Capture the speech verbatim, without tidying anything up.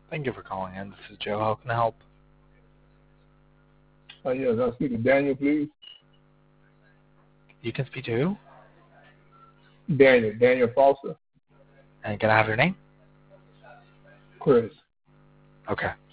Thank you for calling in. This is Joe. How can I help? Uh, yes, I speak to Daniel, please. You can speak to who? Daniel, Daniel Foster. And can I have your name? Chris. Okay.